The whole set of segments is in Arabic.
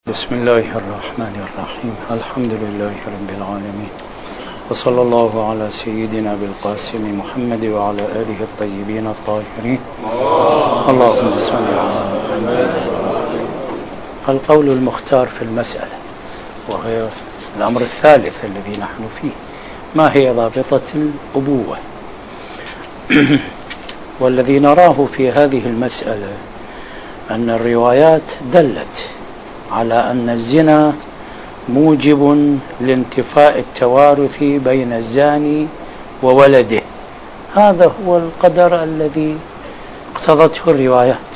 بسم الله الرحمن الرحيم. الحمد لله رب العالمين، وصلى الله على سيدنا بالقاسم محمد وعلى آله الطيبين الطاهرين. اللهم صل على محمد. القول المختار في المسألة، وهي الأمر الثالث الذي نحن فيه، ما هي ضابطة الأبوة؟ والذي نراه في هذه المسألة أن الروايات دلت على أن الزنا موجب لانتفاء التوارث بين الزاني وولده. هذا هو القدر الذي اقتضته الروايات،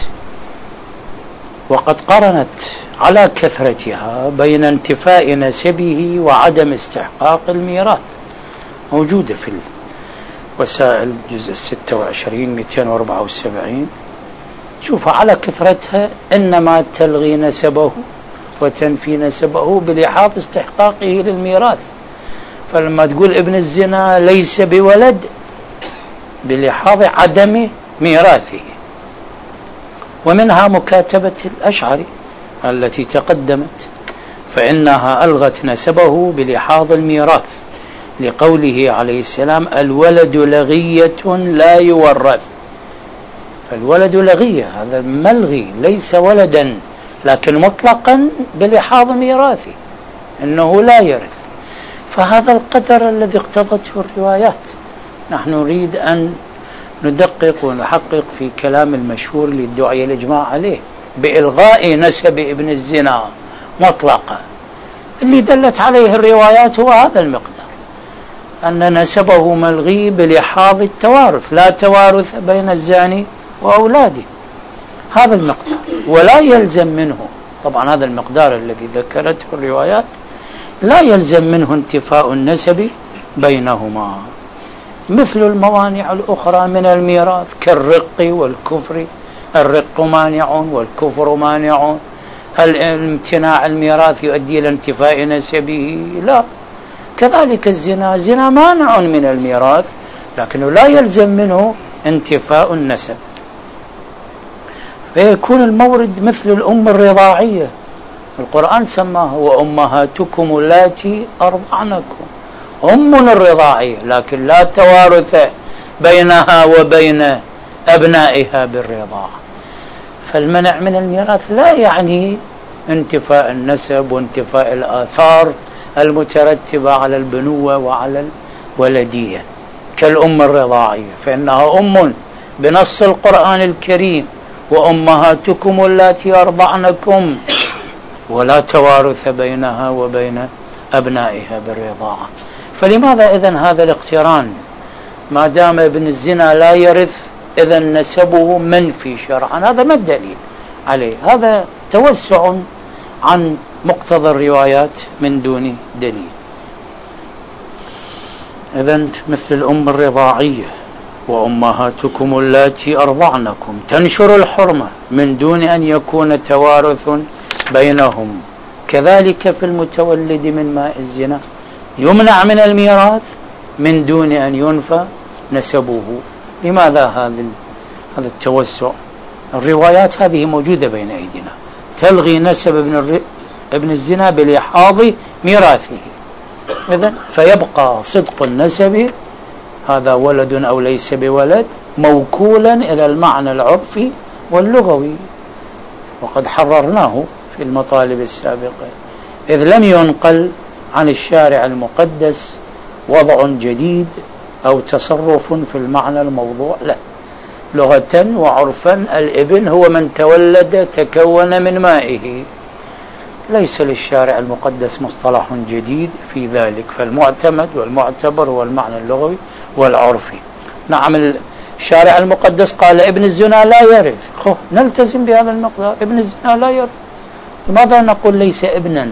وقد قرنت على كثرتها بين انتفاء نسبه وعدم استحقاق الميراث. موجودة في الوسائل جزء 26 274. شوف على كثرتها، إنما تلغي نسبه وتنفي نسبه بلحاظ استحقاقه للميراث. فلما تقول ابن الزنا ليس بولد بلحاظ عدم ميراثه. ومنها مكاتبة الأشعري التي تقدمت، فإنها ألغت نسبه بلحاظ الميراث لقوله عليه السلام: الولد لغية لا يورث. فالولد لغية، هذا ملغي، ليس ولدا، لكن مطلقا بلحاظ ميراثه إنه لا يرث. فهذا القدر الذي اقتضته الروايات. نحن نريد أن ندقق ونحقق في كلام المشهور للدعي الإجماع عليه بإلغاء نسب ابن الزنا مطلقا. اللي دلت عليه الروايات هو هذا المقدار، أن نسبه ملغي بلحاظ التوارث، لا توارث بين الزاني وأولاده. هذا المقدار، ولا يلزم منه، طبعا هذا المقدار الذي ذكرته الروايات لا يلزم منه انتفاء النسب بينهما، مثل الموانع الأخرى من الميراث كالرق والكفر. الرق مانع والكفر مانع. هل امتناع الميراث يؤدي إلى انتفاء نسبه؟ لا. كذلك الزنا، زنا مانع من الميراث لكنه لا يلزم منه انتفاء النسب. فيكون المورد مثل الأم الرضاعية، القرآن سماها وأمهاتكم اللاتي أرضعنكم. أم الرضاعية، لكن لا توارث بينها وبين أبنائها بالرضاعة. فالمنع من الميراث لا يعني انتفاء النسب وانتفاء الآثار المترتبة على البنوة وعلى الولدية كالأم الرضاعية، فإنها أم بنص القرآن الكريم: وأمهاتكم اللاتي أرضعنكم، ولا توارث بينها وبين أبنائها بالرضاعة. فلماذا إذن هذا الاقتران؟ ما دام ابن الزنا لا يرث إذن نسبه منفي شرعا. هذا ما الدليل عليه؟ هذا توسع عن مقتضى الروايات من دون دليل. إذن مثل الأم الرضاعية: وأمهاتكم اللاتي أرضعنكم، تنشر الحرمة من دون أن يكون توارث بينهم. كذلك في المتولد من ماء الزنا، يمنع من الميراث من دون أن ينفى نسبه. لماذا هذا التوسع؟ الروايات هذه موجودة بين أيدينا، تلغي نسب ابن الزنا بلحاظ ميراثه. إذن فيبقى صدق النسب، هذا ولد أو ليس بولد، موكولا إلى المعنى العرفي واللغوي، وقد حررناه في المطالب السابقة، إذ لم ينقل عن الشارع المقدس وضع جديد أو تصرف في المعنى الموضوع. لا، لغة وعرفا الابن هو من تولد تكون من مائه، ليس للشارع المقدس مصطلح جديد في ذلك. فالمعتمد والمعتبر هو المعنى اللغوي والعرفي. نعم، الشارع المقدس قال ابن الزنا لا يرث، نلتزم بهذا المقدار، ابن الزنا لا يرث. لماذا نقول ليس ابنا؟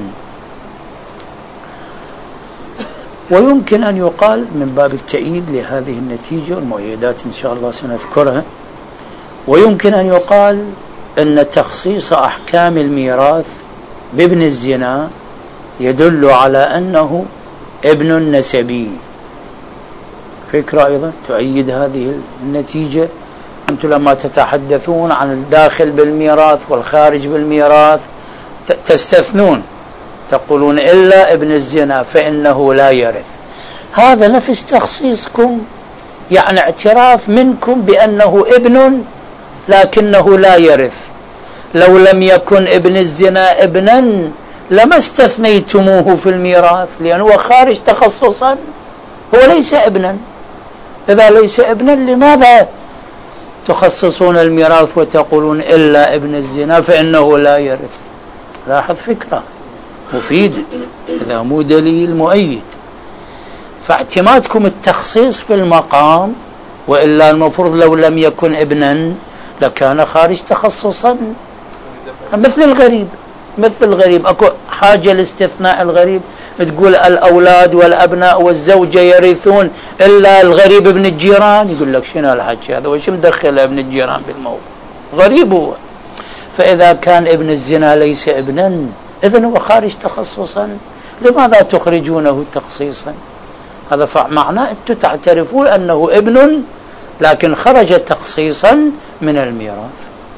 ويمكن أن يقال من باب التأييد لهذه النتيجة، والمؤيدات إن شاء الله سنذكرها، ويمكن أن يقال أن تخصيص أحكام الميراث بابن الزنا يدل على أنه ابن نسبي. فكرة أيضا تؤيد هذه النتيجة. أنتم لما تتحدثون عن الداخل بالميراث والخارج بالميراث تستثنون، تقولون إلا ابن الزنا فإنه لا يرث. هذا نفس تخصيصكم، يعني اعتراف منكم بأنه ابن لكنه لا يرث. لو لم يكن ابن الزنا ابنا لما استثنيتموه في الميراث، لأنه هو خارج تخصصا، هو ليس ابنا. إذا ليس ابنا لماذا تخصصون الميراث وتقولون إلا ابن الزنا فإنه لا يرث؟ لاحظ فكرة مفيدة، إذا مو دليل مؤيد. فاعتمادكم التخصيص في المقام، وإلا المفروض لو لم يكن ابنا لكان خارج تخصصا، مثل الغريب. مثل الغريب اكو حاجة لاستثناء الغريب، تقول الأولاد والأبناء والزوجة يرثون إلا الغريب ابن الجيران، يقول لك شنو الحكي هذا، وش مدخل ابن الجيران بالموضوع؟ غريب هو. فإذا كان ابن الزنا ليس ابنا إذن هو خارج تخصصا، لماذا تخرجونه تخصيصا؟ هذا معناه أنتم تعترفون أنه ابن لكن خرج تخصيصا من الميراث.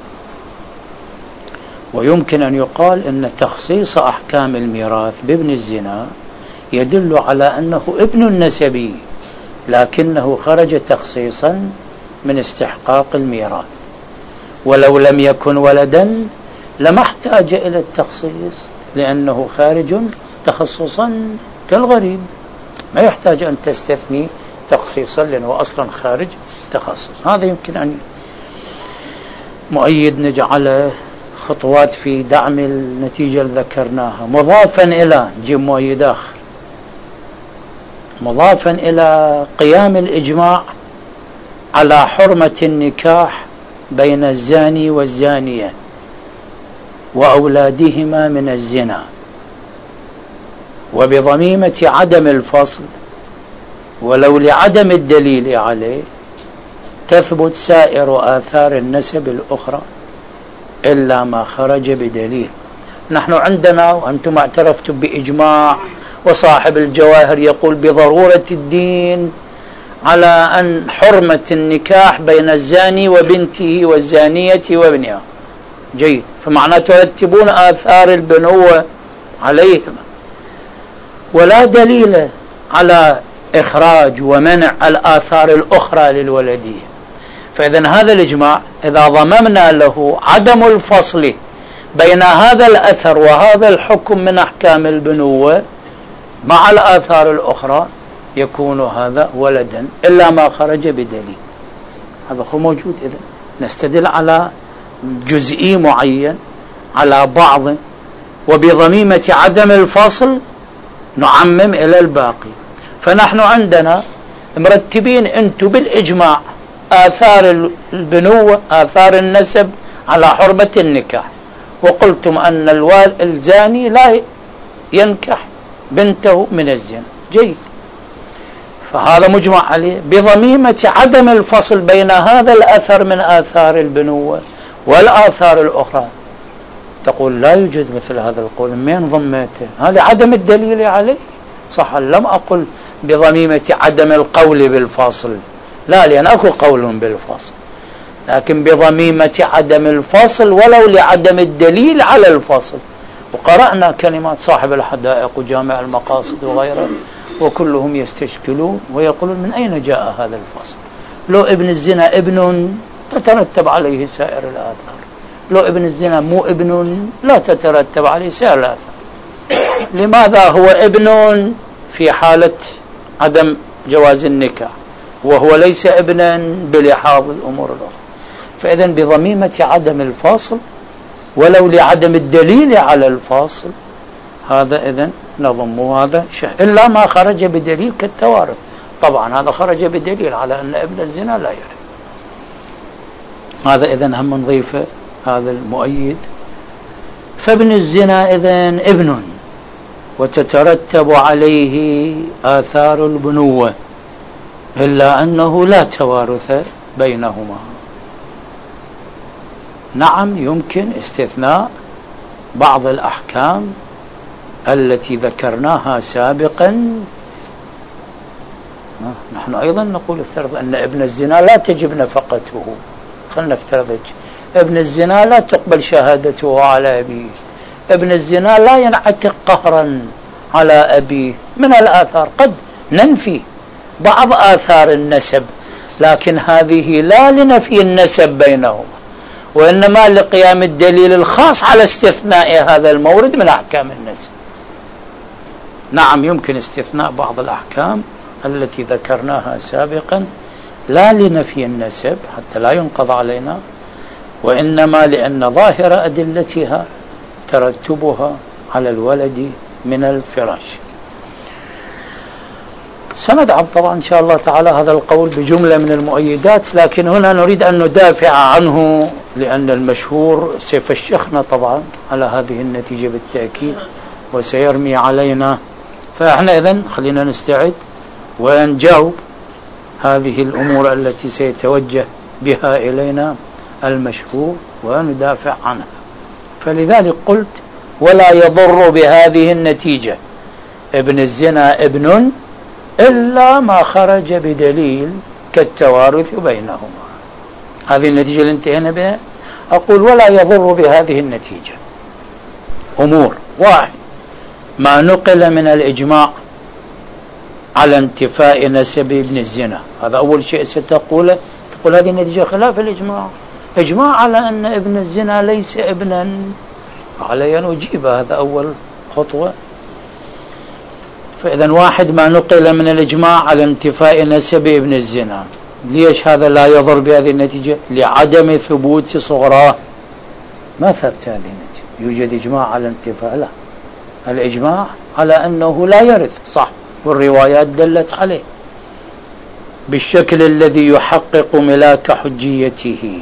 ويمكن أن يقال أن تخصيص أحكام الميراث بابن الزنا يدل على أنه ابن نسبي لكنه خرج تخصيصا من استحقاق الميراث، ولو لم يكن ولدا لما احتاج إلى التخصيص لأنه خارج تخصصا كالغريب، ما يحتاج أن تستثني تخصيصا لأنه أصلا خارج تخصص. هذا يمكن أن مؤيد نجعله خطوات في دعم النتيجة اللي ذكرناها. مضافا إلى جيب مؤيد آخر، مضافا إلى قيام الإجماع على حرمة النكاح بين الزاني والزانية وأولادهما من الزنا، وبضميمة عدم الفصل ولو لعدم الدليل عليه تثبت سائر آثار النسب الأخرى إلا ما خرج بدليل. نحن عندنا وأنتم اعترفتم بإجماع، وصاحب الجواهر يقول بضرورة الدين على أن حرمة النكاح بين الزاني وبنته والزانية وابنها. جيد، فمعنى ترتبون آثار البنوة عليهما، ولا دليل على إخراج ومنع الآثار الأخرى للولدية. فإذن هذا الإجماع إذا ضممنا له عدم الفصل بين هذا الأثر وهذا الحكم من أحكام البنوة مع الآثار الأخرى يكون هذا ولدا إلا ما خرج بدليل. هذا هو موجود. إذن نستدل على جزئي معين على بعض، وبضميمة عدم الفصل نعمم إلى الباقي. فنحن عندنا مرتبين أنتم بالإجماع آثار البنوة آثار النسب على حرمة النكاح، وقلتم أن الزاني لا ينكح بنته من الزنا. جيد، فهذا مجمع عليه بضميمة عدم الفصل بين هذا الأثر من آثار البنوة والآثار الأخرى. تقول لا يوجد مثل هذا القول، من ضمته هذا عدم الدليل عليه. صح، لم أقل بضميمة عدم القول بالفصل، لا، لأن أكو قول بالفصل، لكن بضميمة عدم الفصل ولو لعدم الدليل على الفصل. وقرأنا كلمات صاحب الحدائق وجامع المقاصد وغيره، وكلهم يستشكلون ويقولون من أين جاء هذا الفصل؟ لو ابن الزنا ابن تترتب عليه سائر الآثار، لو ابن الزنا مو ابن لا تترتب عليه سائر الآثار. لماذا هو ابن في حالة عدم جواز النكاح وهو ليس ابنا بلحاظ الأمور الأخرى؟ فإذن بضميمة عدم الفاصل ولو لعدم الدليل على الفاصل، هذا إذن نضم هذا إلا ما خرج بدليل كالتوارث. طبعا هذا خرج بدليل على أن ابن الزنا لا يرث. هذا إذن هم نضيفه هذا المؤيد. فابن الزنا إذن ابن وتترتب عليه آثار البنوة إلا أنه لا توارث بينهما. نعم، يمكن استثناء بعض الأحكام التي ذكرناها سابقا. نحن أيضا نقول افترض أن ابن الزنا لا تجب نفقته، خلنا نفترض ابن الزنا لا تقبل شهادته على أبيه، ابن الزنا لا ينعتق قهرا على أبيه. من الآثار قد ننفي بعض آثار النسب، لكن هذه لا لنفي النسب بينهما، وإنما لقيام الدليل الخاص على استثناء هذا المورد من أحكام النسب. نعم يمكن استثناء بعض الأحكام التي ذكرناها سابقا، لا لنفي النسب حتى لا ينقض علينا، وإنما لأن ظاهر أدلتها ترتبها على الولد من الفراش. سندعم طبعا إن شاء الله تعالى هذا القول بجملة من المؤيدات، لكن هنا نريد أن ندافع عنه، لأن المشهور سيفشخنا طبعا على هذه النتيجة بالتأكيد وسيرمي علينا. فإحنا إذن خلينا نستعد ونجاوب هذه الأمور التي سيتوجه بها إلينا المشهور وندافع عنها. فلذلك قلت ولا يضر بهذه النتيجة ابن الزنا ابن إلا ما خرج بدليل كالتوارث بينهما. هذه النتيجة اللي انتهينا بها. أقول ولا يضر بهذه النتيجة أمور: واحد، ما نقل من الإجماع على انتفاء نسب ابن الزنا. هذا أول شيء ستقوله، تقول هذه النتيجة خلاف الإجماع، إجماع على أن ابن الزنا ليس ابنا، علي أن أجيب، هذا أول خطوة. فإذا واحد، ما نقل من الإجماع على انتفاء نسب ابن الزنا. ليش هذا لا يضر بهذه النتيجة؟ لعدم ثبوت صغراه. ما ثبت هذه النتيجة، يوجد إجماع على انتفاء، لا، الإجماع على أنه لا يرث، صح، والروايات دلت عليه بالشكل الذي يحقق ملاك حجيته،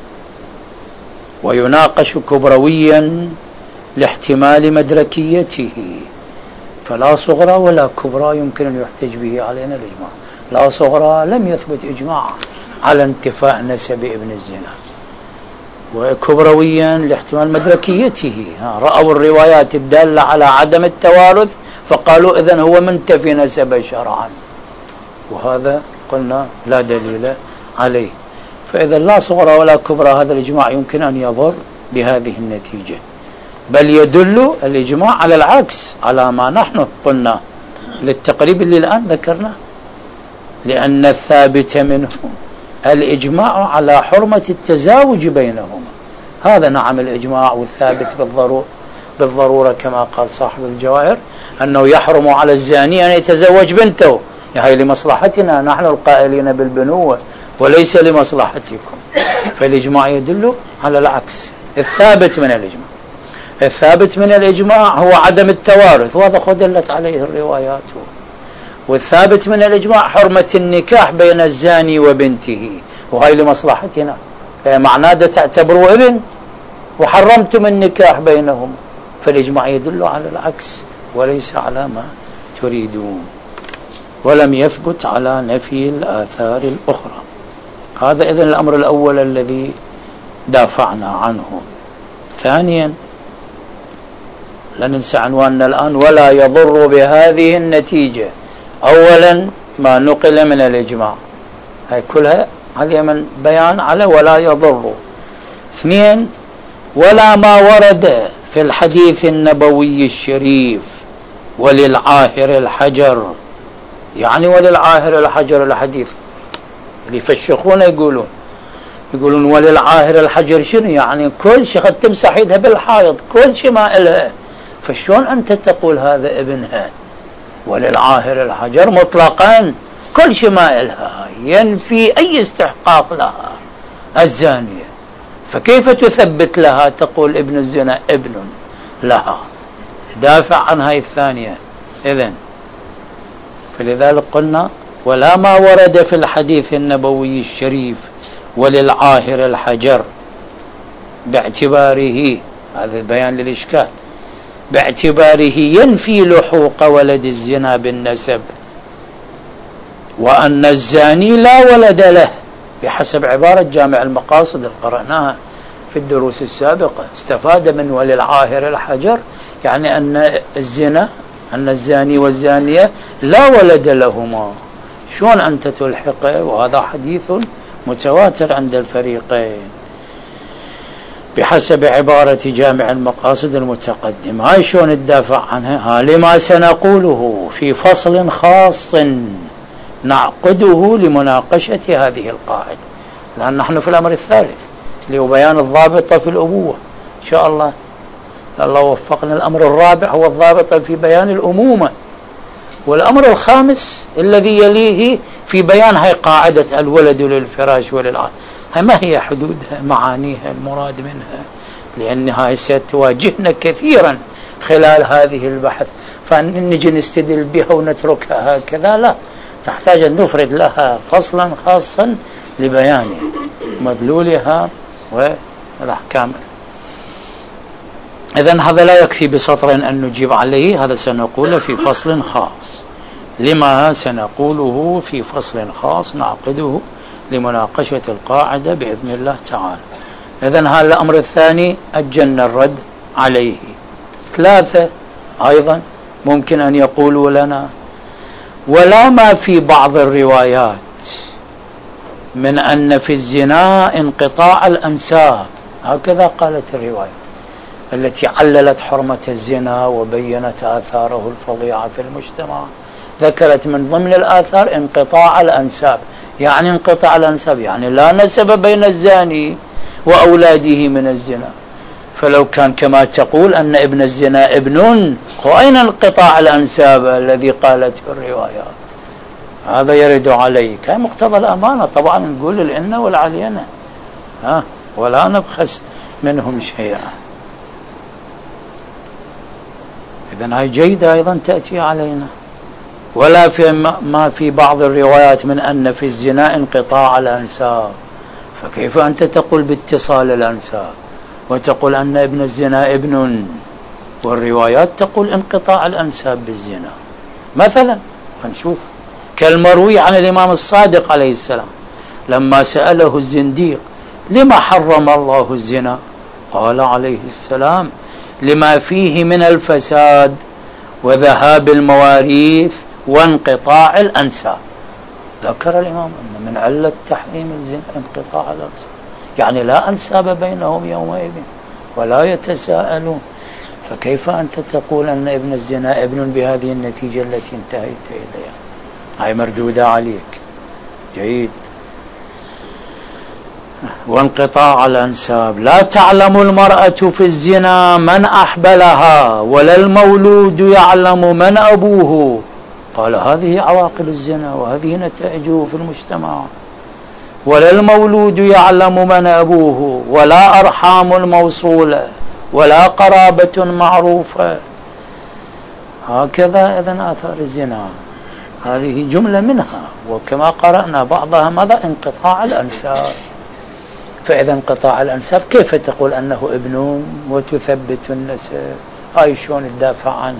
ويناقش كبرويا لاحتمال مدركيته. فلا صغرى ولا كبرى يمكن أن يحتج به علينا الإجماع. لا صغرى لم يثبت إجماع على انتفاء نسب ابن الزنا، وكبرويا لاحتمال مدركيته، رأوا الروايات الدالة على عدم التوارث فقالوا إذن هو منتفي نسبه شرعا، وهذا قلنا لا دليل عليه. فإذا لا صغرى ولا كبرى هذا الإجماع يمكن أن يضر بهذه النتيجة، بل يدل الإجماع على العكس، على ما نحن قلنا للتقريب اللي الآن ذكرناه، لأن الثابت منه الإجماع على حرمة التزاوج بينهما. هذا نعم الإجماع والثابت بالضرورة كما قال صاحب الجواهر، أنه يحرم على الزاني أن يتزوج بنته، هي لمصلحتنا نحن القائلين بالبنوة وليس لمصلحتكم. فالإجماع يدل على العكس. الثابت من الإجماع هو عدم التوارث، وهذا دلت عليه الروايات. والثابت من الإجماع حرمة النكاح بين الزاني وبنته، وهي لمصلحتنا، معناه تعتبروا ابن وحرمتم النكاح بينهم. فالإجماع يدل على العكس وليس على ما تريدون، ولم يثبت على نفي الآثار الأخرى. هذا إذن الأمر الأول الذي دافعنا عنه. ثانيا، لا ننسى عنواننا الآن: ولا يضر بهذه النتيجة. أولا ما نقل من الإجماع، هاي كلها على من بيان على ولا يضر. اثنين، ولا ما ورد في الحديث النبوي الشريف وللعاهر الحجر. يعني وللعاهر الحجر الحديث اللي يفشخون يقولون وللعاهر الحجر شنو يعني؟ كل شيء قد تمسح يدها بالحائط، كل شيء ما إلها، فشون أنت تقول هذا ابنها؟ وللعاهر الحجر مطلقا كل شيء ما إلها، ينفي أي استحقاق لها الزانية، فكيف تثبت لها تقول ابن الزنا ابن لها؟ دافع عن هاي الثانية. إذن فلذلك قلنا ولا ما ورد في الحديث النبوي الشريف وللعاهر الحجر، باعتباره، هذا البيان للإشكال، باعتباره ينفي لحوق ولد الزنا بالنسب، وأن الزاني لا ولد له، بحسب عبارة جامع المقاصد اللي قرأناها في الدروس السابقة. استفاد من وللعاهر الحجر يعني أن الزاني والزانية لا ولد لهما. شون أنت تلحقه؟ وهذا حديث متواتر عند الفريقين. بحسب عبارة جامع المقاصد المتقدم. هاي شلون ندافع عنها؟ لما سنقوله في فصل خاص نعقده لمناقشة هذه القاعدة، لأن نحن في الأمر الثالث اللي هو بيان الضابطة في الأبوة إن شاء الله. الله وفقنا. الأمر الرابع هو الضابطة في بيان الأمومة، والأمر الخامس الذي يليه في بيان هاي قاعدة الولد للفراش وللعهد. ما هي حدودها، معانيها، المراد منها، لأنها ستواجهنا كثيرا خلال هذه البحث. فنجي نستدل بها ونتركها هكذا؟ لا، تحتاج أن نفرد لها فصلا خاصا لبيان مدلولها والأحكام. إذن هذا لا يكفي بسطر أن نجيب عليه، هذا سنقوله في فصل خاص. لما سنقوله في فصل خاص نعقده لمناقشة القاعدة بإذن الله تعالى. إذن هذا الأمر الثاني أجلنا الرد عليه. ثلاثة أيضا ممكن أن يقولوا لنا: ولا ما في بعض الروايات من أن في الزنا انقطاع الأنساب. هكذا قالت الرواية التي عللت حرمة الزنا وبينت آثاره الفظيعة في المجتمع. ذكرت من ضمن الآثار انقطاع الأنساب. يعني انقطاع الأنساب يعني لا نسب بين الزاني وأولاده من الزنا. فلو كان كما تقول أن ابن الزنا ابن، وأين انقطاع الأنساب الذي قالته الروايات؟ هذا يرد عليك. هي مقتضى الأمانة طبعا، نقول الإن والعلينة ولا نبخس منهم شيئا. إذن هاي جيدة أيضا تأتي علينا. ولا في ما في بعض الروايات من أن في الزنا انقطاع الأنساب. فكيف أنت تقول باتصال الأنساب وتقول أن ابن الزنا ابن، والروايات تقول انقطاع الأنساب بالزنا؟ مثلا فنشوف كالمروي عن الإمام الصادق عليه السلام لما سأله الزنديق: لما حرم الله الزنا؟ قال عليه السلام: لما فيه من الفساد وذهاب المواريث وانقطاع الأنساب. ذكر الإمام أن من علة تحريم الزنا انقطاع الأنساب، يعني لا أنساب بينهم يومئذ ولا يتساءلون. فكيف أنت تقول أن ابن الزنا ابن بهذه النتيجة التي انتهيت إليها؟ هاي مردودة عليك. جيد. وانقطاع الأنساب: لا تعلم المرأة في الزنا من أحبلها ولا المولود يعلم من أبوه. قال هذه عواقب الزنا وهذه نتائجه في المجتمع. ولا المولود يعلم من أبوه ولا أرحام الموصولة ولا قرابة معروفة. هكذا إذن آثار الزنا هذه جملة منها، وكما قرأنا بعضها ماذا؟ انقطاع الأنساب. فإذا انقطاع الأنساب كيف تقول أنه ابن وتثبت النسب؟ هاي شلون تدافع عنها؟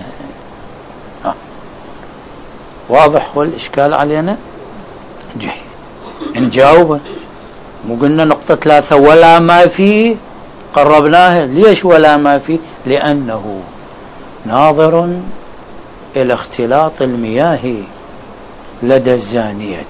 واضح والإشكال علينا؟ جيد. نجاوبه. مو قلنا نقطة 3 ولا ما فيه؟ قربناها. ليش ولا ما فيه؟ لأنه ناظر إلى اختلاط المياه لدى الزانية،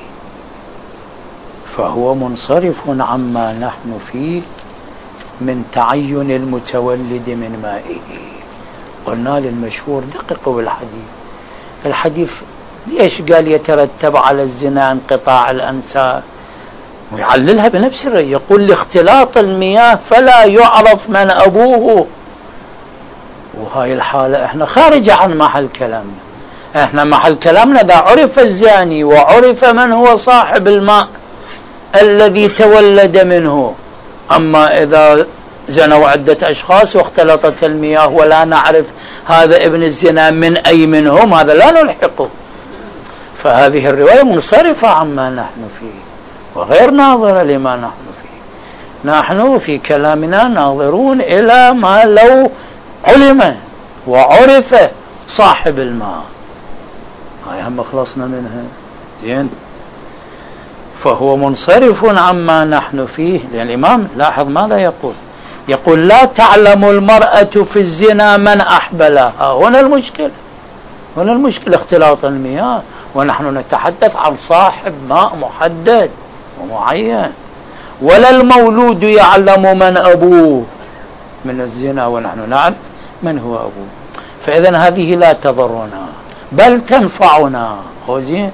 فهو منصرف عما نحن فيه من تعين المتولد من مائه. قلنا للمشهور دققوا بالحديث. الحديث ليش قال يترتب على الزنا انقطاع الأنساب؟ ويعللها بنفس الرأي، يقول لاختلاط المياه فلا يعرف من أبوه. وهاي الحالة احنا خارجة عن محل كلامنا. احنا محل كلامنا إذا عرف الزاني وعرف من هو صاحب الماء الذي تولد منه. أما إذا زنوا عدة أشخاص واختلطت المياه ولا نعرف هذا ابن الزنا من أي منهم، هذا لا نلحقه. فهذه الرواية منصرفة عما نحن فيه وغير ناظرة لما نحن فيه. نحن في كلامنا ناظرون إلى ما لو علم وعرف صاحب الماء. هاي هم خلصنا منها. زين. فهو منصرف عما نحن فيه. لأن الإمام لاحظ ماذا يقول؟ يقول لا تعلم المرأة في الزنا من أحبلها. هنا المشكلة. هنا المشكلة اختلاط المياه، ونحن نتحدث عن صاحب ماء محدد ومعين. ولا المولود يعلم من أبوه من الزنا ونحن نعلم من هو أبوه. فإذا هذه لا تضرنا بل تنفعنا. زين،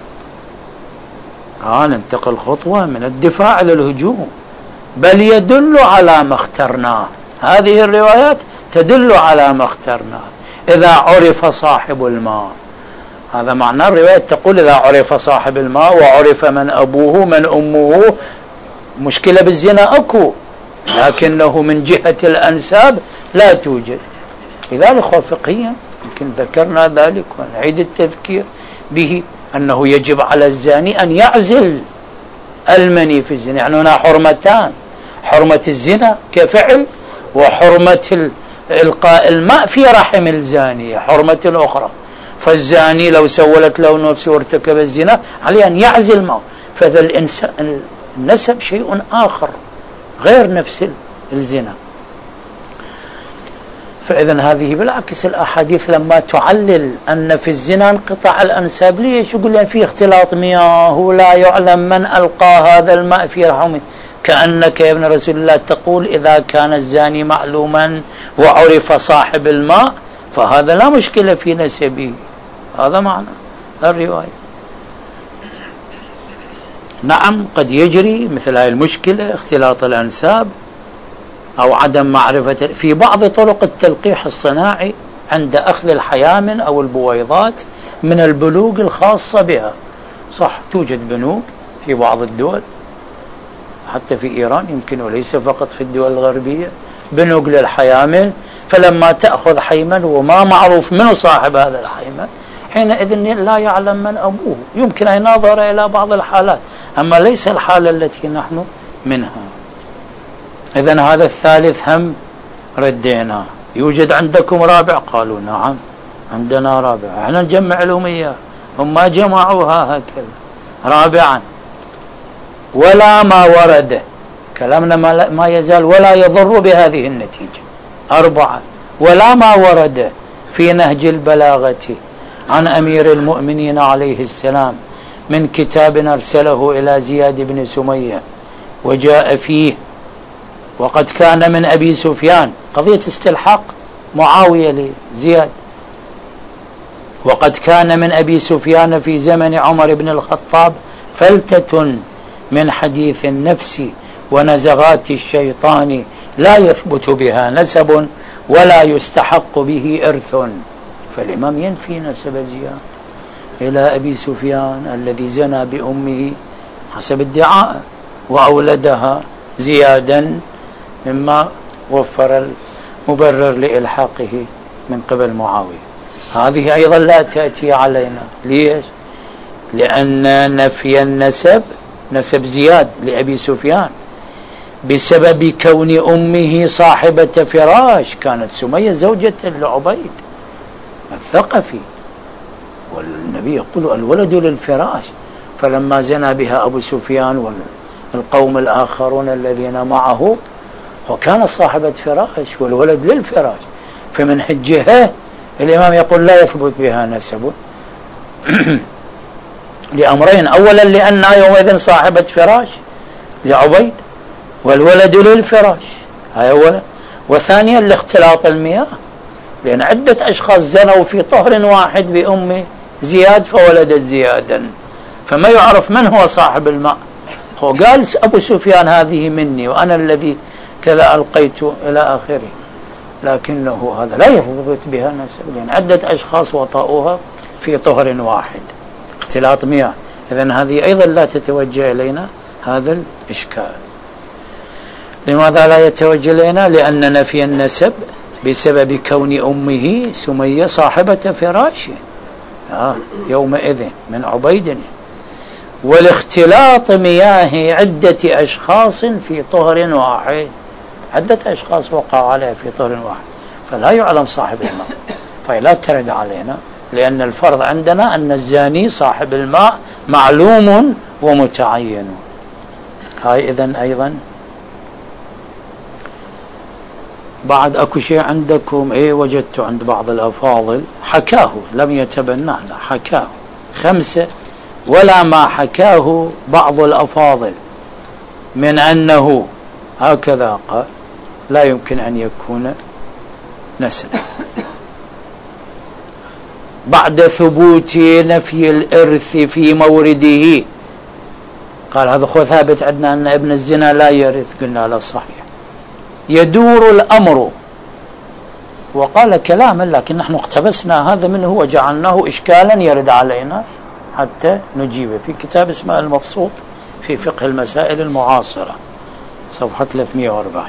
ننتقل خطوة من الدفاع إلى الهجوم. بل يدل على ما اخترناه، هذه الروايات تدل على ما اخترناه. إذا عرف صاحب الماء، هذا معنى الرواية تقول إذا عرف صاحب الماء وعرف من أبوه من أمه، مشكلة بالزنا أكو، لكنه من جهة الأنساب لا توجد. لذلك هو فقهيا يمكن ذكرنا ذلك ونعيد التذكير به، أنه يجب على الزاني أن يعزل المني في الزنا. يعني هنا حرمتان، حرمة الزنا كفعل وحرمة إلقاء الماء في رحم الزانية حرمة أخرى. فالزاني لو سولت له نفسه وارتكب الزنا عليه أن يعزل معه. فذا النسب شيء آخر غير نفس الزنا. فإذا هذه بالعكس الأحاديث لما تعلل أن في الزنا انقطاع الأنساب، ليش يقول لأن في اختلاط مياه ولا يعلم من ألقى هذا الماء في رحمه؟ كأنك يا ابن رسول الله تقول إذا كان الزاني معلوما وعرف صاحب الماء فهذا لا مشكلة في نسبه. هذا معنى الرواية. نعم قد يجري مثل هذه المشكلة اختلاط الأنساب أو عدم معرفة في بعض طرق التلقيح الصناعي عند أخذ الحيامن أو البويضات من البنوك الخاصة بها. صح، توجد بنوك في بعض الدول حتى في إيران يمكن وليس فقط في الدول الغربية، بنوك للحيامن. فلما تأخذ حيمن وما معروف من صاحب هذا الحيمن حينئذ لا يعلم من أبوه، يمكن أن ينظر إلى بعض الحالات، أما ليس الحالة التي نحن منها. إذن هذا الثالث هم ردينا. يوجد عندكم رابع؟ قالوا نعم عندنا رابع، احنا نجمع لهم إياه، هم ما جمعوها هكذا. رابعا ولا ما ورد، كلامنا ما يزال ولا يضر بهذه النتيجة. أربعة ولا ما ورد في نهج البلاغة عن أمير المؤمنين عليه السلام من كتاب أرسله إلى زياد بن سمية وجاء فيه وقد كان من أبي سفيان، قضية استلحاق معاوية لزياد، وقد كان من أبي سفيان في زمن عمر بن الخطاب فلتة من حديث النفس ونزغات الشيطان لا يثبت بها نسب ولا يستحق به إرث. فالإمام ينفي نسب زياد إلى أبي سفيان الذي زنى بأمه حسب ادعاء وأولدها زيادا مما وفر المبرر لإلحاقه من قبل معاوية. هذه أيضا لا تأتي علينا. ليش؟ لأن نفي النسب، نسب زياد لأبي سفيان بسبب كون أمه صاحبة فراش، كانت سمية زوجة لعبيد الثقفي، والنبي يقول الولد للفراش. فلما زنى بها أبو سفيان والقوم الآخرون الذين معه وكانت صاحبة فراش والولد للفراش، فمن حجها الإمام يقول لا يثبت بها نسب لأمرين: أولا لأنها يومئذ صاحبة فراش لعبيد والولد للفراش، هاي أولا. وثانيا لاختلاط المياه، لأن عدة أشخاص زنوا في طهر واحد بأم زياد فولدت زيادا، فما يعرف من هو صاحب الماء. هو قال أبو سفيان هذه مني وأنا الذي كذا ألقيت إلى آخره، لكنه هذا لا يثبت بها نسب، لأن عدة أشخاص وطأوها في طهر واحد، اختلاط مياه. إذن هذه أيضا لا تتوجه إلينا هذا الإشكال. لماذا لا يتوجه إلينا؟ لأن نفي النسب بسبب كون أمه سمية صاحبة فراش يومئذ من عبيد، والاختلاط مياه عدة أشخاص في طهر واحد، عدة أشخاص وقعوا عليها في طهر واحد، فلا يعلم صاحب الماء، فلا ترد علينا، لأن الفرض عندنا أن الزاني صاحب الماء معلوم ومتعين. هاي إذن أيضا بعد أكو شيء عندكم وجدت عند بعض الأفاضل حكاه لم يتبناه، لا حكاه. 5 ولا ما حكاه بعض الأفاضل من أنه هكذا قال لا يمكن أن يكون نسبا. بعد ثبوت نفي الإرث في مورده قال هذا هو ثابت عندنا أن ابن الزنا لا يرث، قلنا لا صحيح. يدور الأمر، وقال كلاما لكن نحن اقتبسنا هذا منه وجعلناه إشكالا يرد علينا حتى نجيبه في كتاب اسمه المبسوط في فقه المسائل المعاصرة صفحة 340.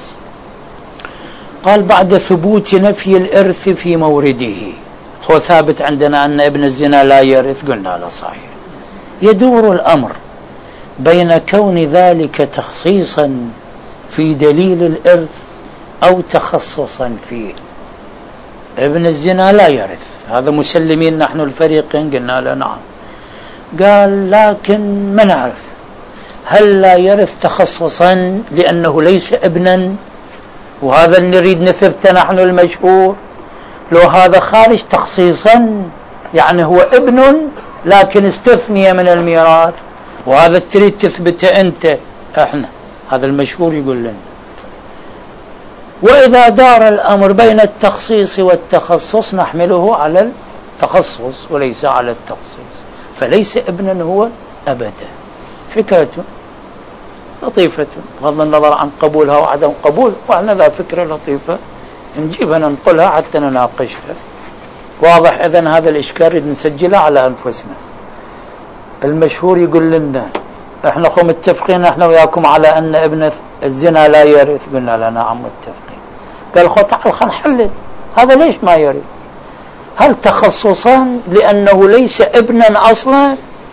قال بعد ثبوت نفي الإرث في مورده، هو ثابت عندنا أن ابن الزنا لا يرث، قلنا لا صحيح. يدور الأمر بين كون ذلك تخصيصا في دليل الإرث أو تخصصا فيه. ابن الزنا لا يرث، هذا مسلمين نحن الفريقين، قلنا له نعم. قال لكن ما نعرف هل لا يرث تخصصا لأنه ليس ابنا، وهذا اللي نريد نثبته نحن المشهور، لو هذا خارج تخصيصا يعني هو ابن لكن استثني من الميراث، وهذا تريد تثبته أنت احنا، هذا المشهور يقول لنا. وإذا دار الأمر بين التخصيص والتخصص نحمله على التخصص وليس على التخصيص، فليس ابنا هو أبدا. فكرة لطيفة بغض النظر عن قبولها وعدم قبول، وعلى ذا فكرة لطيفة نجيبها ننقلها حتى نناقشها. واضح إذن هذا الإشكال نسجله على أنفسنا. المشهور يقول لنا احنا خو متفقين احنا وياكم على ان ابن الزنا لا يرث، قلنا لا نعم متفقين. قال خو تعال خل نحلل هذا ليش ما يرث، هل تخصصا لانه ليس ابنا اصلا،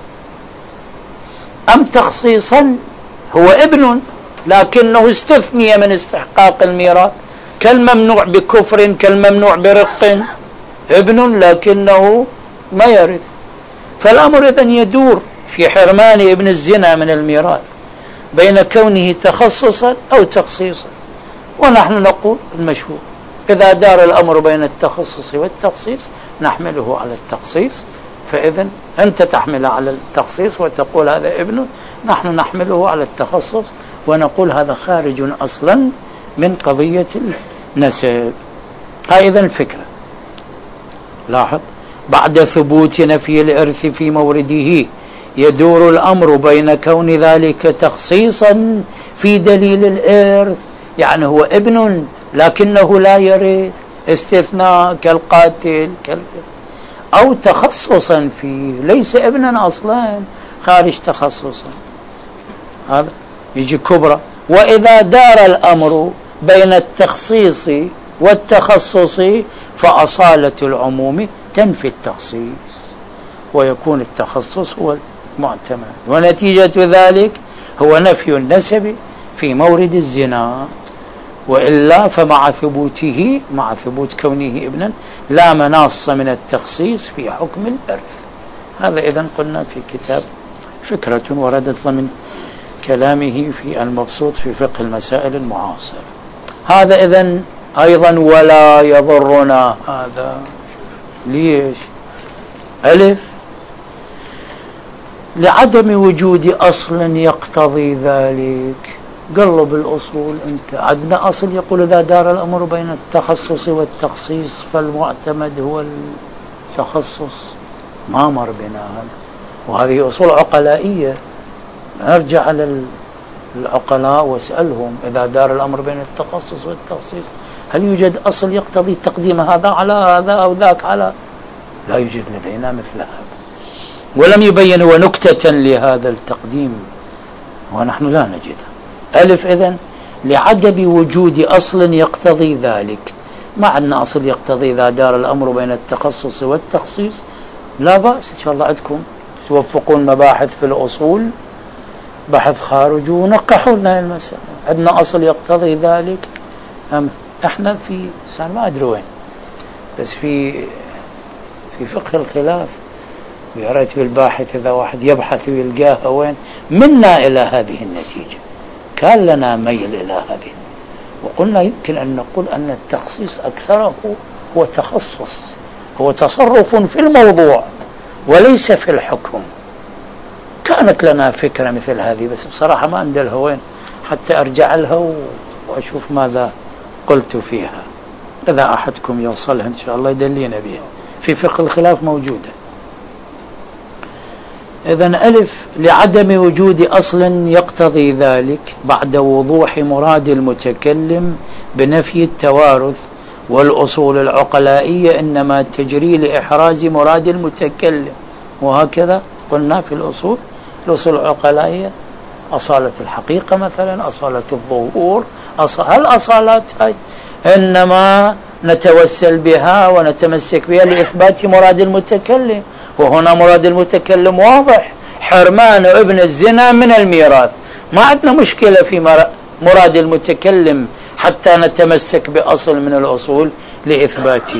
ام تخصيصا هو ابن لكنه استثني من استحقاق الميراث، كالممنوع بكفر كالممنوع برق، ابن لكنه ما يرث. فالامر اذن يدور في حرمان ابن الزنا من الميراث بين كونه تخصصا أو تخصيصا، ونحن نقول المشهور إذا دار الأمر بين التخصص والتخصيص نحمله على التخصيص. فإذن أنت تحمل على التخصيص وتقول هذا ابن، نحن نحمله على التخصص ونقول هذا خارج أصلا من قضية النسب. هاي إذن الفكرة. لاحظ بعد ثبوت نفي الإرث في مورده يدور الأمر بين كون ذلك تخصيصا في دليل الإرث، يعني هو ابن لكنه لا يرث، استثناء كالقاتل أو تخصصا فيه ليس ابنا أصلا خارج تخصصا، هذا يجي كبرى. وإذا دار الأمر بين التخصيص والتخصص فأصالة العموم تنفي التخصيص ويكون التخصص هو المعتمد، ونتيجة ذلك هو نفي النسب في مورد الزنا، وإلا فمع ثبوته مع ثبوت كونه ابنا لا مناص من التخصيص في حكم الإرث. هذا إذن قلنا في كتاب فكرة وردت ضمن كلامه في المبسوط في فقه المسائل المعاصرة. هذا إذن أيضا ولا يضرنا هذا. ليش؟ ألف لعدم وجود أصل يقتضي ذلك. قلب الأصول أنت عندنا أصل يقول إذا دار الأمر بين التخصص والتخصيص فالمعتمد هو التخصص، ما مر بنا هذا، وهذه أصول عقلائية. نرجع على العقلاء واسألهم إذا دار الأمر بين التخصص والتخصيص هل يوجد أصل يقتضي تقديم هذا على هذا أو ذاك على، لا يوجد لدينا مثل هذا، ولم يبين ونكتة لهذا التقديم ونحن لا نجدها. ألف إذن لعدم وجود أصل يقتضي ذلك. ما عندنا أصل يقتضي إذا دار الأمر بين التخصص والتخصيص. لا بأس إن شاء الله عندكم توفقون مباحث في الأصول بحث خارج ونقحوا لنا المسألة. عندنا أصل يقتضي ذلك احنا في ما أدري وين، بس في فقه الخلاف ويريت بالباحث إذا واحد يبحث ويلقاها وين منا إلى هذه النتيجة، كان لنا ميل إلى هذه النتيجة، وقلنا يمكن أن نقول أن التخصيص أكثره هو تخصص، هو تصرف في الموضوع وليس في الحكم. كانت لنا فكرة مثل هذه، بس بصراحة ما عندي لها وين حتى أرجع لها وأشوف ماذا قلت فيها. إذا أحدكم يوصلها إن شاء الله يدلينا بها، في فقه الخلاف موجودة. إذن ألف لعدم وجود أصل يقتضي ذلك بعد وضوح مراد المتكلم بنفي التوارث، والأصول العقلائية إنما تجري لإحراز مراد المتكلم. وهكذا قلنا في الأصول العقلائية أصالة الحقيقة مثلا، أصالة الظهور، هالأصالات هاي إنما نتوسل بها ونتمسك بها لإثبات مراد المتكلم. وهنا مراد المتكلم واضح، حرمان ابن الزنا من الميراث. ما عندنا مشكلة في مراد المتكلم حتى نتمسك بأصل من الأصول لإثباته.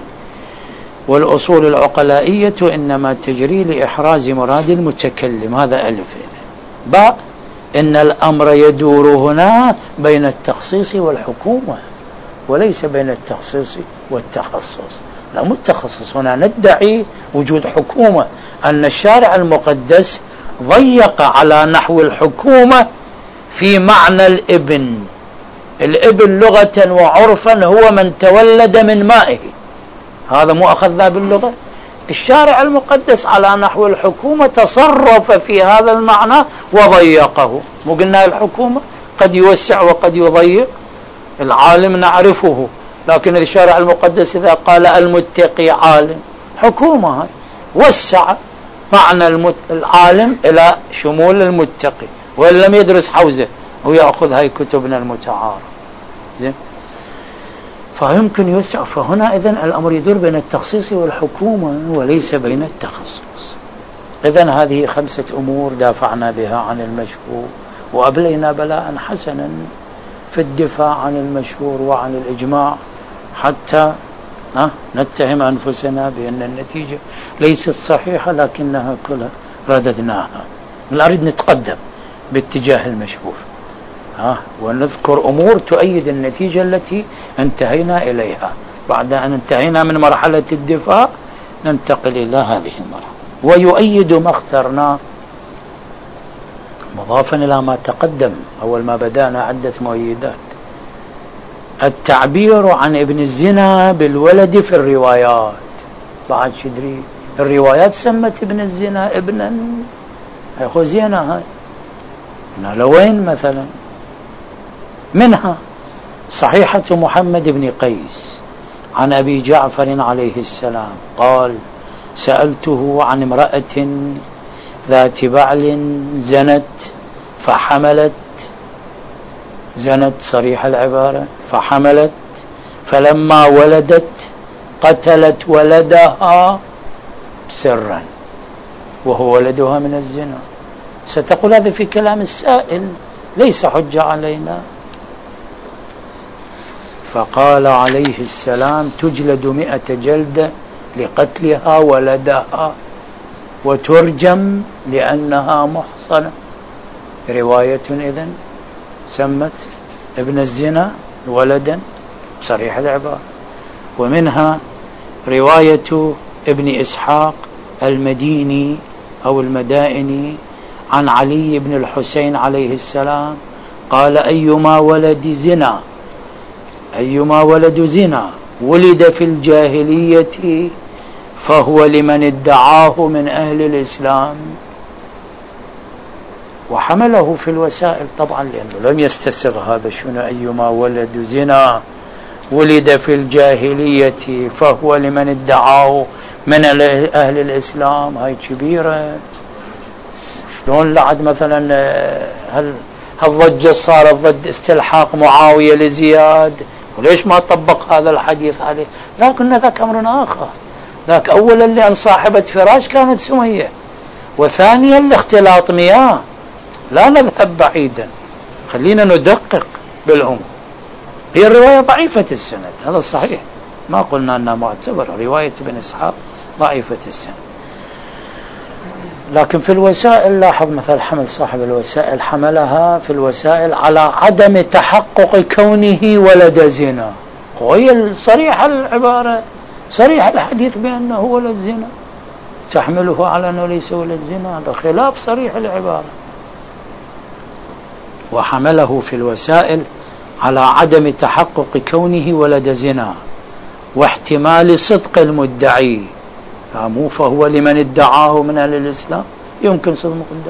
والأصول العقلائية إنما تجري لإحراز مراد المتكلم. هذا ألف. باء إن الأمر يدور هنا بين التخصيص والحكومة وليس بين التخصيص والتخصص. لا، مو التخصص. هنا ندعي وجود حكومة، أن الشارع المقدس ضيق على نحو الحكومة في معنى الابن. الابن لغة وعرفا هو من تولد من مائه، هذا مو أخذنا باللغة. الشارع المقدس على نحو الحكومة تصرف في هذا المعنى وضيقه. مو قلنا الحكومة قد يوسع وقد يضيق، العالم نعرفه، لكن الشارع المقدس إذا قال المتقي عالم، حكومة هاي وسع معنى العالم إلى شمول المتقي، وإن لم يدرس حوزة ويأخذ هاي كتبنا المتعارف. زين، فيمكن يوسع. فهنا إذن الأمر يدور بين التخصيص والحكومة وليس بين التخصص. إذن هذه 5 أمور دافعنا بها عن المشهور، وأبلينا بلاء حسنا في الدفاع عن المشهور وعن الإجماع، حتى نتهم أنفسنا بأن النتيجة ليست صحيحة لكنها كلها رددناها. نريد نتقدم باتجاه المشهور ونذكر أمور تؤيد النتيجة التي انتهينا إليها. بعد أن انتهينا من مرحلة الدفاع ننتقل إلى هذه المرحلة. ويؤيد ما اخترناه مضافا إلى ما تقدم أول ما بدأنا عدة مؤيدات: التعبير عن ابن الزنا بالولد في الروايات. بعد شدري الروايات سمت ابن الزنا ابنا، أخو زينة هاي لوين مثلا؟ منها صحيحة محمد بن قيس عن أبي جعفر عليه السلام قال: سألته عن امرأة ذات بعل زنت فحملت، زنت صريح العبارة، فحملت، فلما ولدت قتلت ولدها سرا وهو ولدها من الزنا. ستقول هذا في كلام السائل ليس حجة علينا. فقال عليه السلام: تجلد 100 جلدة لقتلها ولدها وترجم لأنها محصنة. رواية إذن سمت ابن الزنا ولدا صريح العبارة. ومنها رواية ابن إسحاق المديني أو المدائني عن علي بن الحسين عليه السلام قال: أيما ولد زنا، أيما ولد زنا ولد في الجاهلية فهو لمن ادعاه من أهل الإسلام. وحمله في الوسائل طبعا لأنه لم يستسغ هذا. شنو أيما ولد زنا ولد في الجاهلية فهو لمن ادعاه من أهل الإسلام؟ هاي كبيرة. شلون لعد مثلا هالضجة صارت ضد استلحاق معاوية لزياد، وليش ما طبق هذا الحديث عليه؟ لكن ذاك أمر آخر. ذاك أولا لأن صاحبة فراش كانت سمية، وثانيا لاختلاط مياه. لا نذهب بعيدا، خلينا ندقق بالأمور. هي الرواية ضعيفة السند، هذا صحيح، ما قلنا أنها معتبرة. رواية ابن إسحاق ضعيفة السند، لكن في الوسائل لاحظ مثل حمل صاحب الوسائل حملها في الوسائل على عدم تحقق كونه ولد زنا. وهي صريح العبارة، صريح الحديث بأنه ولد زنا. تحمله على أنه ليس ولد الزنا، هذا خلاف صريح العبارة. وحمله في الوسائل على عدم تحقق كونه ولد زنا واحتمال صدق المدعي، مو فهو لمن ادعاه من أهل الإسلام يمكن صدق مدعي،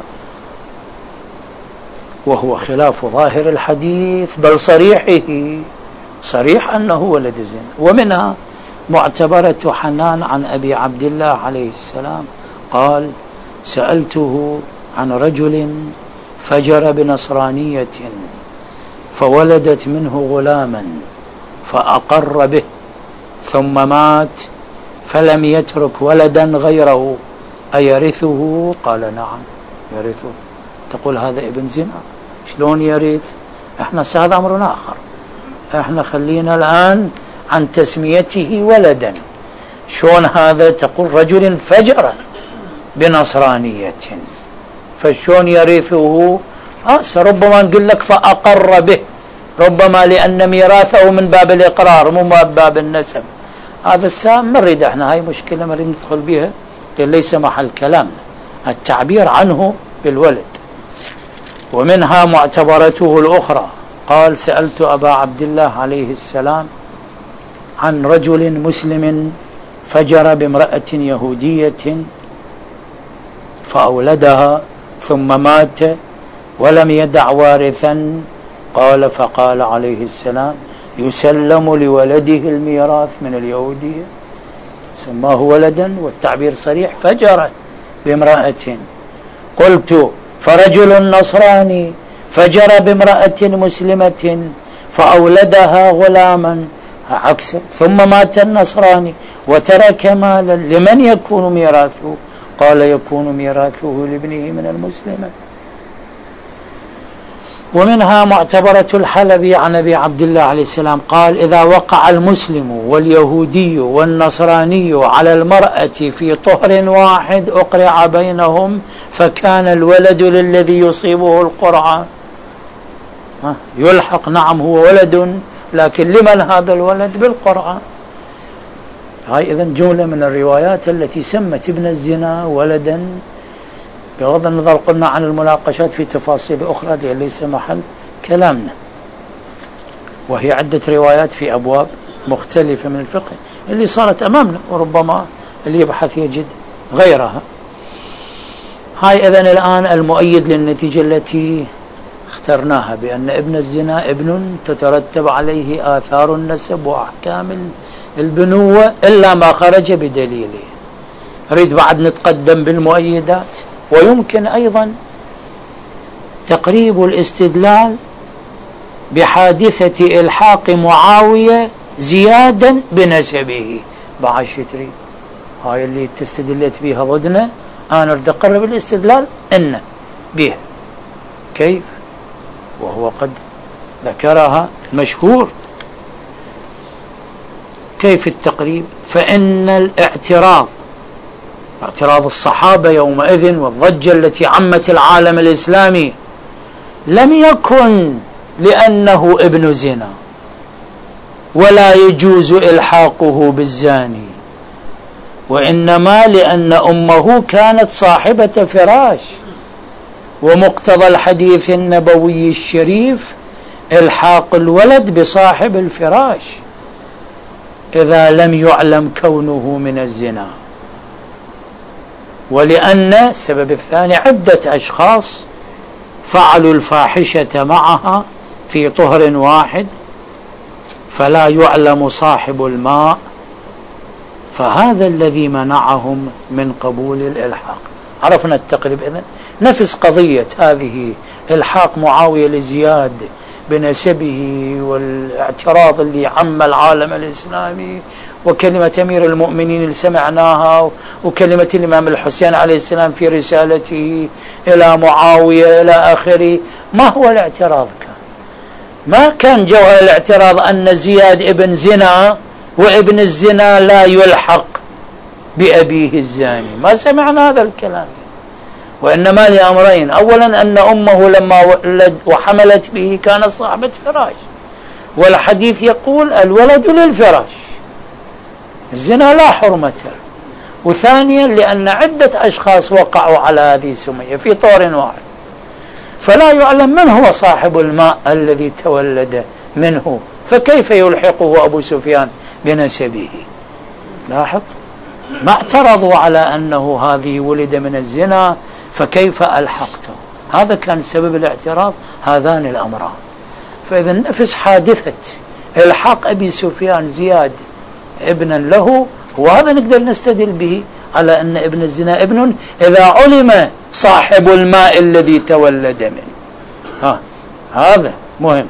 وهو خلاف ظاهر الحديث بل صريحه، صريح أنه ولد زنا. ومنها معتبرة حنان عن أبي عبد الله عليه السلام قال: سألته عن رجل فجر بنصرانية فولدت منه غلاما فأقر به ثم مات فلم يترك ولدا غيره أيرثه؟ قال: نعم يرثه. تقول هذا ابن زنا، شلون يرث؟ احنا هذا أمر آخر، احنا خلينا الآن عن تسميته ولدا. شلون هذا؟ تقول رجل فجر بنصرانية فشلون يرثه؟ ربما نقول لك فأقر به، ربما لأن ميراثه من باب الإقرار مو من باب النسب. هذا السام ما نريد احنا، هاي مشكلة ما نريد ندخل بها ليس محل كلامنا، التعبير عنه بالولد. ومنها معتبرته الأخرى قال: سألت أبا عبد الله عليه السلام عن رجل مسلم فجر بامرأة يهودية فأولدها ثم مات ولم يدع وارثا. قال: فقال عليه السلام: يسلم لولده الميراث من اليهودية. سماه ولدا والتعبير صريح، فجر بامرأة. قلت: فرجل نصراني فجر بامرأة مسلمة فأولدها غلاما عكسه ثم مات النصراني وترك مالا، لمن يكون ميراثه؟ قال: يكون ميراثه لابنه من المسلمة. ومنها معتبرة الحلبي عن أبي عبد الله عليه السلام قال: إذا وقع المسلم واليهودي والنصراني على المرأة في طهر واحد أقرع بينهم فكان الولد للذي يصيبه القرعة. يلحق، نعم هو ولد، لكن لمن هذا الولد؟ بالقرعة. هاي إذن جملة من الروايات التي سمت ابن الزنا ولدا، بغض النظر قلنا عن المناقشات في تفاصيل أخرى ليس محل كلامنا، وهي عدة روايات في أبواب مختلفة من الفقه اللي صارت أمامنا، وربما اللي يبحث يجد غيرها. هاي إذن الآن المؤيد للنتيجة التي اخترناها، بأن ابن الزنا ابن تترتب عليه آثار النسب وأحكام البنوة إلا ما خرج بدليله. نريد بعد نتقدم بالمؤيدات. ويمكن أيضا تقريب الاستدلال بحادثة إلحاق معاوية زيادا بنسبه. بعد شو تريد؟ هاي اللي تستدلت بها ضدنا، أنا أريد أقرب الاستدلال إن بها كيف، وهو قد ذكرها مشهور. كيف التقريب؟ فإن اعتراض الصحابة يومئذ والضجة التي عمت العالم الإسلامي لم يكن لأنه ابن زنا ولا يجوز إلحاقه بالزاني، وإنما لأن أمه كانت صاحبة فراش، ومقتضى الحديث النبوي الشريف إلحاق الولد بصاحب الفراش إذا لم يعلم كونه من الزنا. ولأن السبب الثاني عدة أشخاص فعلوا الفاحشة معها في طهر واحد فلا يعلم صاحب الماء، فهذا الذي منعهم من قبول الإلحاق. عرفنا التقريب إذن. نفس قضية هذه إلحاق معاوية لزياد بنسبه والاعتراض اللي عم العالم الإسلامي، وكلمة أمير المؤمنين اللي سمعناها، وكلمة الإمام الحسين عليه السلام في رسالته إلى معاوية إلى آخره. ما هو الاعتراض؟ ما كان جوهر الاعتراض أن زياد ابن زنا وابن الزنا لا يلحق بأبيه الزاني، ما سمعنا هذا الكلام. وإنما لأمرين: أولا أن أمه لما ولد وحملت به كانت صاحبة فراش، والحديث يقول الولد للفراش، الزنا لا حرمة له. وثانيا لأن عدة أشخاص وقعوا على هذه سمية في طور واحد، فلا يعلم من هو صاحب الماء الذي تولد منه، فكيف يلحقه أبو سفيان بنسبه؟ لاحظ، ما اعترضوا على أنه هذه ولد من الزنا فكيف ألحقته، هذا كان سبب الاعتراض، هذان الأمران. فإذا نفس حادثة الحاق أبي سفيان زياد ابنا له، وهذا نقدر نستدل به على أن ابن الزنا ابن إذا علم صاحب الماء الذي تولد منه. هذا مهم.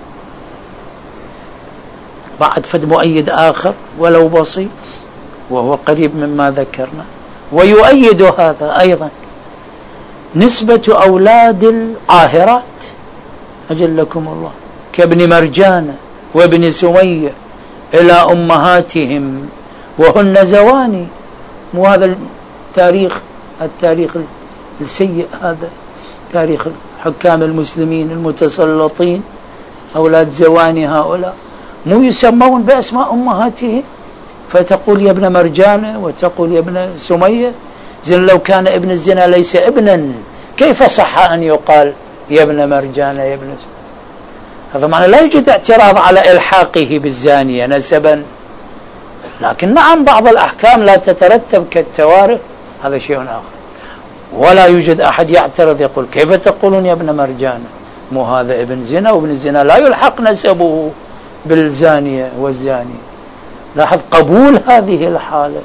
بعد فد مؤيد آخر ولو بسيط وهو قريب مما ذكرنا ويؤيد هذا أيضا، نسبة أولاد العاهرات أجلكم الله كابن مرجان وابن سمية إلى أمهاتهم وهن زواني. مو هذا التاريخ السيء، هذا تاريخ حكام المسلمين المتسلطين، أولاد زواني هؤلاء مو يسمون بأسماء أمهاتهم، فتقول يا ابن مرجان وتقول يا ابن سمية. زين لو كان ابن الزنا ليس ابنا كيف صح أن يقال يا ابن مرجان يا ابن سمية؟ هذا معنى لا يوجد اعتراض على إلحاقه بالزانية نسبا، لكن نعم بعض الأحكام لا تترتب كالتوارث، هذا شيء آخر. ولا يوجد أحد يعترض يقول كيف تقولون يا ابن مرجان؟ مو هذا ابن زنا، وابن الزنا لا يلحق نسبه بالزانية والزاني. لاحظ قبول هذه الحالة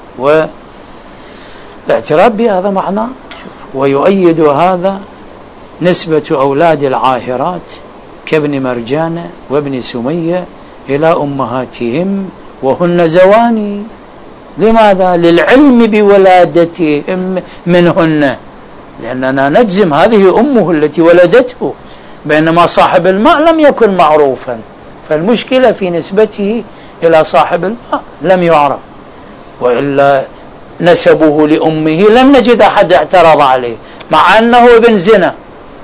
والاعتراف بهذا معناه. ويؤيد هذا نسبة أولاد العاهرات كابن مرجان وابن سمية إلى أمهاتهم وهن زواني. لماذا؟ للعلم بولادتهم منهن، لأننا نجزم هذه أمه التي ولدته، بينما صاحب الماء لم يكن معروفا، فالمشكلة في نسبته إلى صاحب الماء لم يعرف، وإلا نسبه لأمه لم نجد أحد اعترض عليه مع أنه ابن زنا،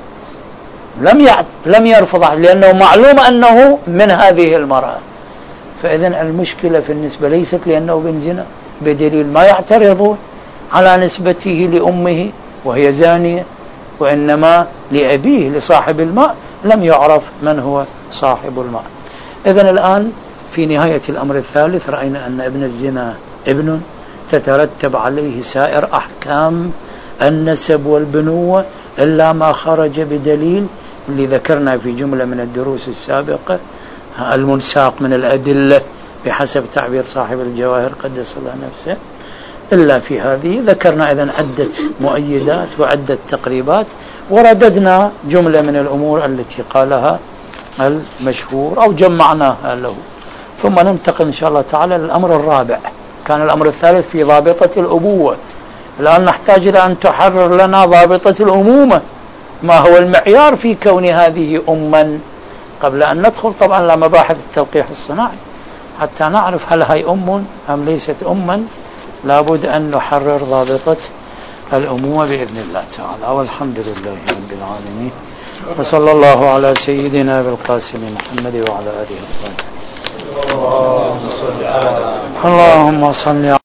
لم يرفض، لأنه معلوم أنه من هذه المرأة. فإذن المشكلة في النسبة ليست لأنه ابن زنا، بدليل ما يعترضون على نسبته لأمه وهي زانية، وإنما لأبيه لصاحب الماء لم يعرف من هو صاحب الماء. إذن الآن في نهاية الأمر الثالث رأينا أن ابن الزنا ابن تترتب عليه سائر أحكام النسب والبنوة إلا ما خرج بدليل اللي ذكرنا في جملة من الدروس السابقة، المنساق من الأدلة بحسب تعبير صاحب الجواهر قدس الله نفسه. إلا في هذه ذكرنا إذن عدة مؤيدات وعدة تقريبات، ورددنا جملة من الأمور التي قالها المشهور أو جمعناها له. ثم ننتقل إن شاء الله تعالى للأمر الرابع. كان الأمر الثالث في ضابطة الأبوة، الآن نحتاج إلى أن تحرر لنا ضابطة الأمومة، ما هو المعيار في كون هذه أما، قبل أن ندخل طبعا لمباحث التلقيح الصناعي حتى نعرف هل هي أم أم ليست أما. لابد أن نحرر ضابطة الأمومة بإذن الله تعالى. والحمد لله رب العالمين، وصلى الله على سيدنا بالقاسم محمد وعلى آله وصحبه. اللهم صل